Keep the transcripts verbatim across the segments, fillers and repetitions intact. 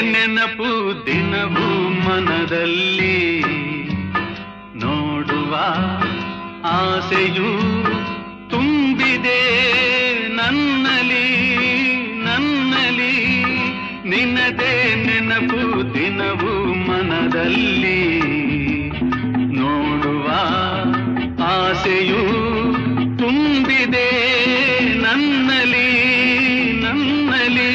ನೆನಪು ದಿನವೂ ಮನದಲ್ಲಿ ನೋಡುವ ಆಸೆಯೂ ತುಂಬಿದೆ ನನ್ನಲಿ ನನ್ನಲಿ ನಿನ್ನದೇ ನೆನಪು ದಿನವೂ ಮನದಲ್ಲಿ ನೋಡುವ ಆಸೆಯೂ ತುಂಬಿದೆ ನನ್ನಲಿ ನನ್ನಲಿ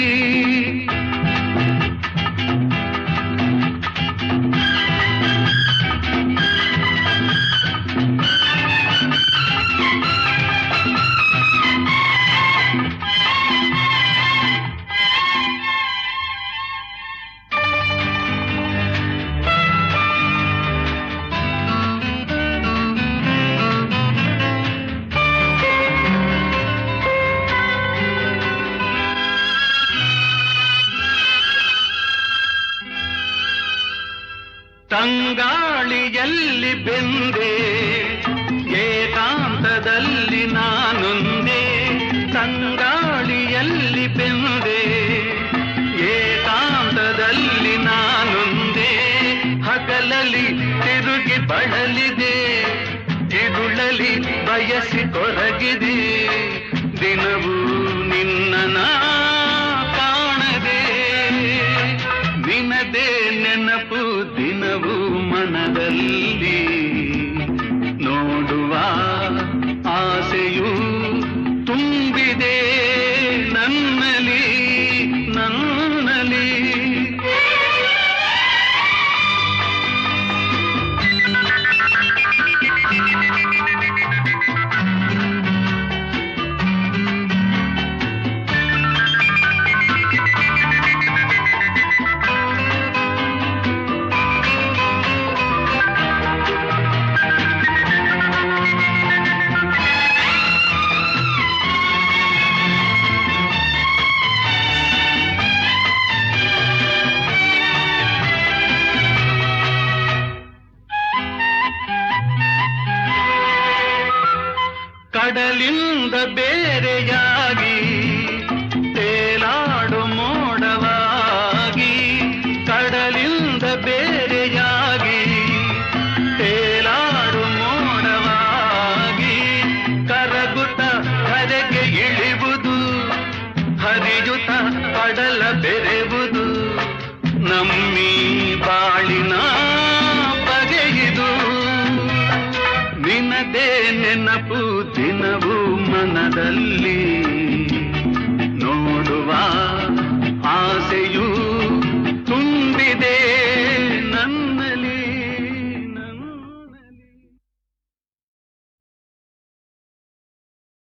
ತಂಗಾಳಿಯಲ್ಲಿ ಬೆಂದೆ ಏಕಾಂತದಲ್ಲಿ ನಾನೊಂದೇ ತಂಗಾಳಿಯಲ್ಲಿ ಬೆಂದೆ ಏಕಾಂತದಲ್ಲಿ ನಾನೊಂದೇ ಹಗಲಲ್ಲಿ ತಿರುಗಿ ಬಳಲಿದೆ ತಿರುಳಲಿ ಬಯಸಿ ಕೊರಗಿದೆ ದಿನವೂ ನಿನ್ನ ಕಾಣದೆ ನಿನದೇ ನೆನಪು ದಿನವೂ ಮನದಲ್ಲಿ ನೋಡುವ ಆಸೆಯೂ ತುಂಬಿದೆ ನನ್ನಲಿ ನನ್ನಲಿ ಕಡಲಿಂದ ಬೇರೆಯಾಗಿ ತೇಲಾಡು ಮೋಡವಾಗಿ ಕಡಲಿಂದ ಬೇರೆಯಾಗಿ ತೇಲಾಡು ಮೋಡವಾಗಿ ಕರಗುತ್ತ ಕರೆಗೆ ಇಳಿವುದು ಹರಿಯುತ್ತ ಕಡಲ ಬೆರೆವುದು ನಮ್ಮಿ ಬಾಳಿನ ಬಗೆಯಿದು ನಿನ್ನದೇ ನೆನಪು ದಿನವೂ ಮನದಲ್ಲಿ ನೋಡುವ ಆಸೆಯೂ